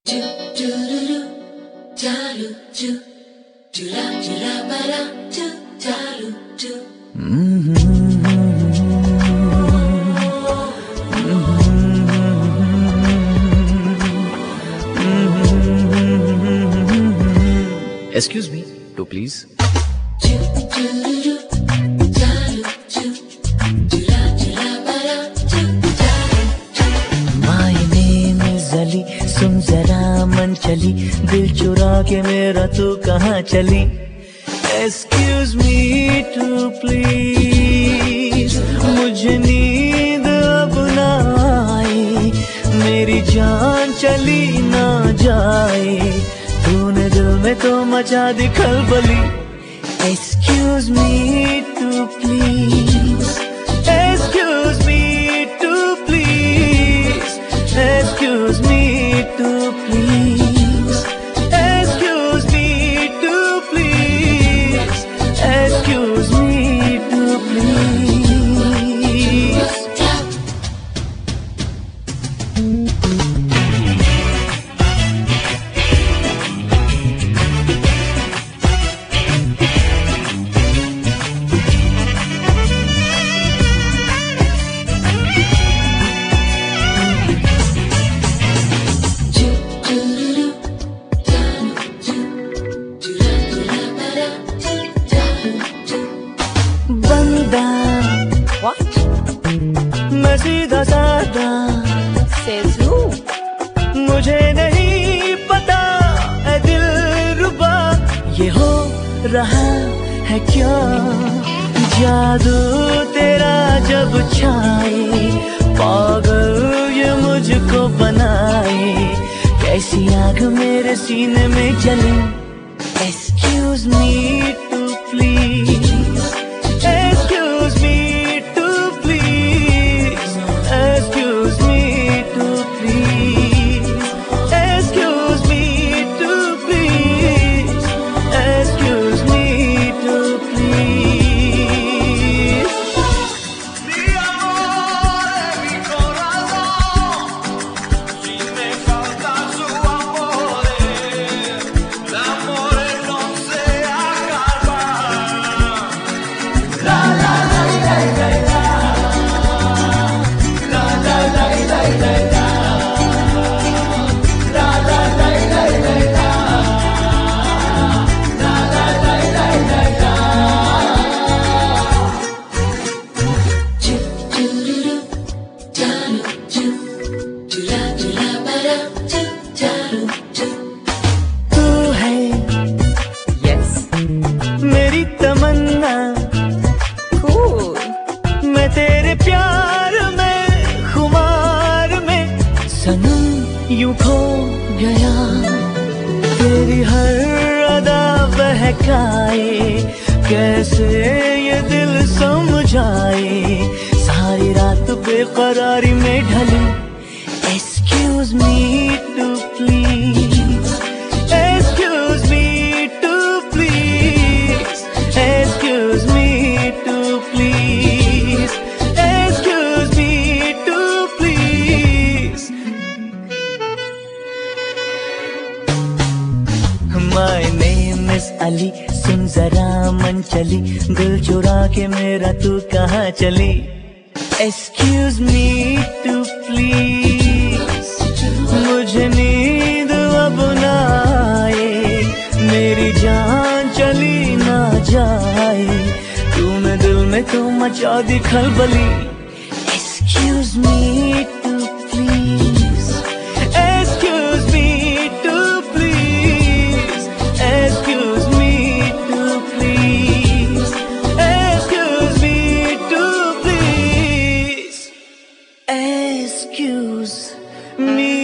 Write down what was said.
Excuse me, to please. My name is Ali, सुन जरा मन चली, दिल चुरा के मेरा तू कहाँ चली? Excuse me to please, मुझे नींद अब ना आए, मेरी जान चली ना जाए, तूने दिल में तो मचा दी खलबली. Excuse me to please, excuse me to please, excuse me to please, excuse me to please, excuse me to please. What? मैं सीधा साधा Says who? मुझे नहीं पता है दिलरुबा ये हो रहा है क्या जादू तेरा जब छाए पागल ये मुझको बनाए कैसी आग मेरे सीने में जले Excuse me to please Excuse me to please Excuse me to please Excuse me to please Excuse me to please Mi amor, mi corazón Si me falta su amor El amor no se acaba La la la la la la La la la la la la La la la la la la La la la la la la तू है Yes. मेरी तमन्ना Cool. मैं तेरे प्यार में खुमार में सनम यूं खो गया तेरी हर अदा बहकाए कैसे ये दिल समझाए सारी रात बेकरारी में ढली Excuse me to please Excuse me to please Excuse me to please Excuse me to please My name is Ali सुन जरा मन चली दिल चुरा के मेरा तू कहाँ चली Excuse me to please मुझे नींद अब ना आए मेरी जान चली ना जाए तूने दिल में तो मचा दी खलबली Excuse me to please Excuse me to please Excuse me to please Excuse me to please Excuse me